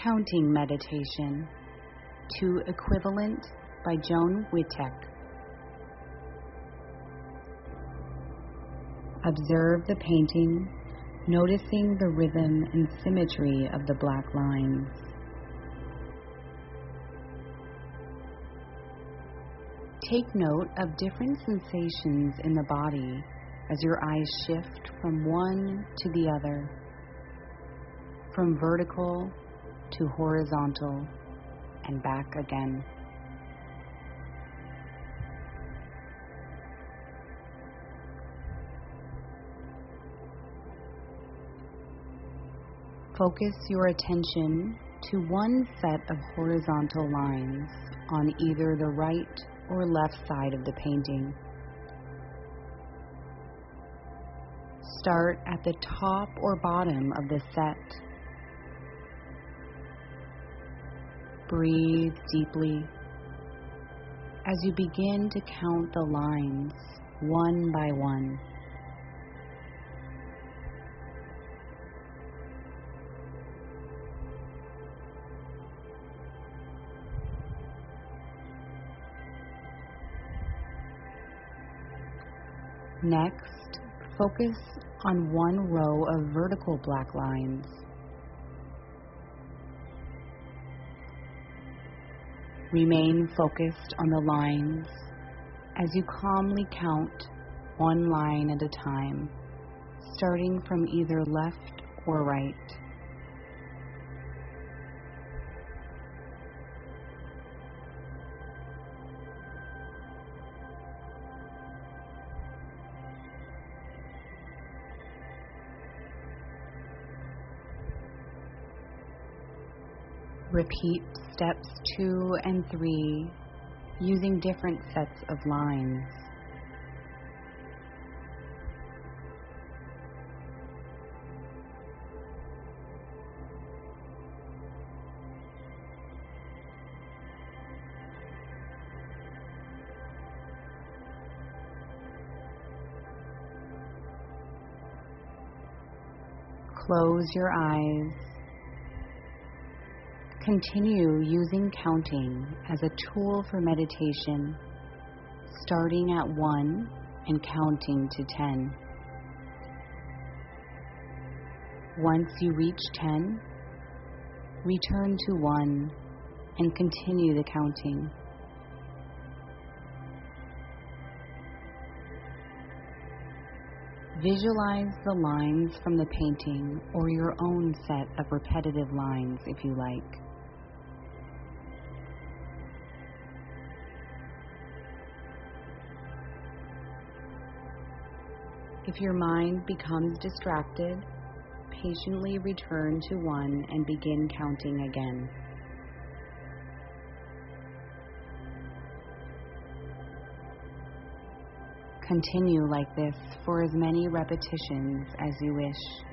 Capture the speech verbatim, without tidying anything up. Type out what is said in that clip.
Counting Meditation, to Equivalent by Joan Witek. Observe the painting, noticing the rhythm and symmetry of the black lines. Take note of different sensations in the body as your eyes shift from one to the other, from vertical to horizontal and back again. Focus your attention to one set of horizontal lines on either the right or left side of the painting. Start at the top or bottom of the set. Breathe deeply as you begin to count the lines one by one. Next, focus on one row of vertical black lines. Remain focused on the lines as you calmly count one line at a time, starting from either left or right. Repeat steps two and three using different sets of lines. Close your eyes. Continue using counting as a tool for meditation, starting at one and counting to ten. Once you reach ten, return to one and continue the counting. Visualize the lines from the painting or your own set of repetitive lines if you like. If your mind becomes distracted, patiently return to one and begin counting again. Continue like this for as many repetitions as you wish.